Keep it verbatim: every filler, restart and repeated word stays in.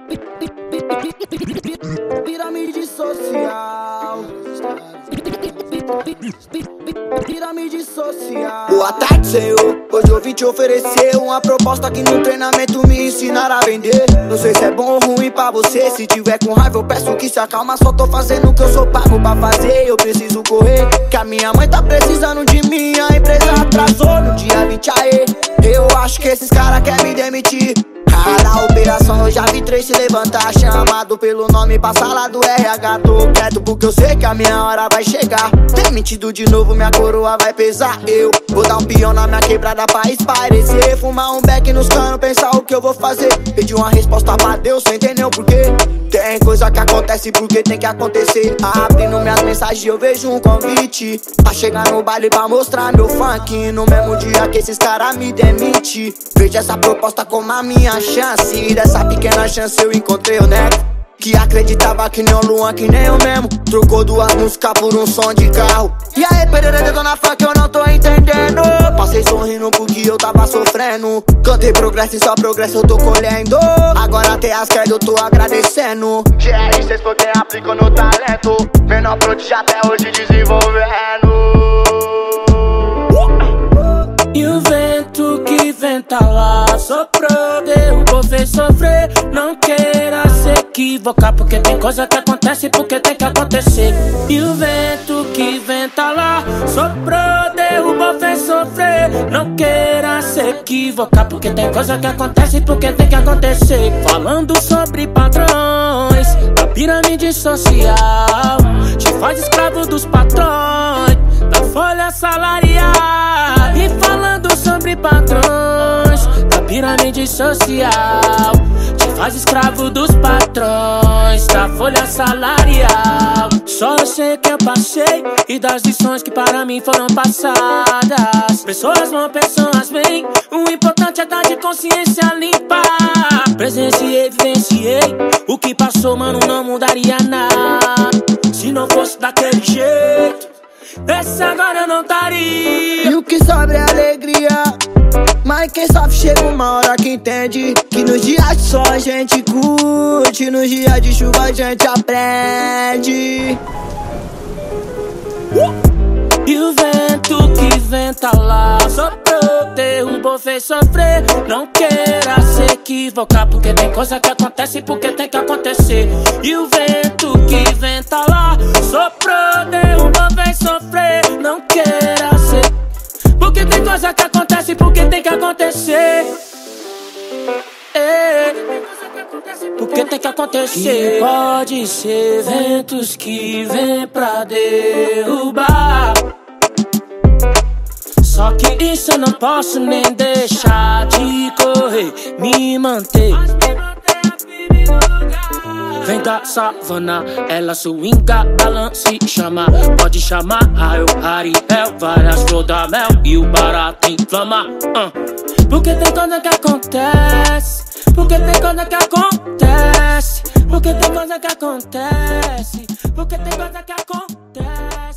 Pirâmide social. Pirâmide social. Boa tarde, senhor. Hoje eu vim te oferecer uma proposta que no treinamento me ensinaram a vender. Não sei se é bom ou ruim pra você. Se tiver com raiva eu peço que se acalma. Só tô fazendo o que eu sou pago pra fazer. Eu preciso correr, que a minha mãe tá precisando de mim. A empresa atrasou no dia vinte aê. Eu acho que esses caras querem me demitir. Cada operação eu já vi três se levantar. Chamado pelo nome pra sala do R H. Tô quieto porque eu sei que a minha hora vai chegar. Demitido de novo, minha coroa vai pesar. Eu vou dar um peão na minha quebrada pra esparecer. Fumar um beck nos canos, pensar o que eu vou fazer. Pedir uma resposta pra Deus sem entender o porquê. Tem coisa que acontece porque tem que acontecer. Abrindo minhas mensagens eu vejo um convite pra chegar no baile pra mostrar meu funk. No mesmo dia que esses caras me demitem. Vejo essa proposta como a minha chance. E dessa pequena chance eu encontrei o nego que acreditava que nem o Luan, que nem eu mesmo. Trocou duas músicas por um som de carro. E aí, Pereira, dona funk, eu não tô entendendo. Passei sorrindo porque eu tava sofrendo. Cantei progresso e só progresso eu tô colhendo. Agora até as quedas eu tô agradecendo. G R seis foi quem aplicou no talento. Menor prodígio até hoje desenvolvendo. E o vento que venta lá soprou, derrubou, fez sofrer. Não queira se equivocar, porque tem coisa que acontece porque tem que acontecer. E o vento que venta lá soprou, derrubou, fez sofrer. Não queira se equivocar, porque tem coisa que acontece porque tem que acontecer. Falando sobre padrões da pirâmide social, te faz escravo dos patrões da folha salarial. E falando sobre padrões da pirâmide social, te faz escravo dos patrões da folha salarial. Só eu sei que eu passei e das lições que para mim foram passadas. Pessoas vão, pessoas vêm, o importante é estar de consciência limpa. Presenciei, vivenciei o que passou, mano, não mudaria nada. Se não fosse daquele jeito, esse agora eu não estaria. E o que sobra é alegria, mas quem sofre chega uma hora que entende que nos dias de sol a gente curte, nos dias de chuva a gente aprende. E o vento que venta lá soprou, derrubou, fez sofrer. Não queira se equivocar, porque tem coisa que acontece porque tem que acontecer. E o vento que venta lá soprou, derrubou, fez sofrer. Não queira se, porque tem coisa que acontece porque tem que acontecer. É, porque tem que acontecer. Que pode ser ventos que vêm pra derrubar. Só que isso eu não posso nem deixar de correr, me manter. Vem da savana, ela swinga, balança e chama. Pode chamar Raio, Ariel, várias flor da mel e o barato inflama. uh. Porque tem coisa que acontece, porque tem coisa que acontece, porque tem coisa que acontece, porque tem coisa que acontece.